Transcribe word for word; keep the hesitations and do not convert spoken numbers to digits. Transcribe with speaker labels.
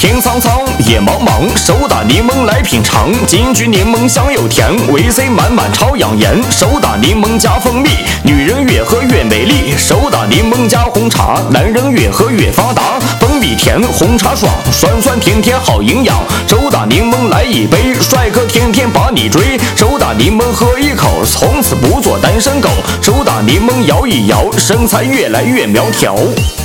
Speaker 1: 天苍苍，野茫茫，手打柠檬来品尝。金桔柠檬香又甜，维 C 满满超养颜。手打柠檬加蜂蜜，女人越喝越美丽。手打柠檬加红茶，男人越喝越发达。蜂蜜甜，红茶爽，酸酸甜甜好营养。手打柠檬来一杯，帅哥天天把你追。手打柠檬喝一口，从此不做单身狗。手打柠檬摇一摇，身材越来越苗条。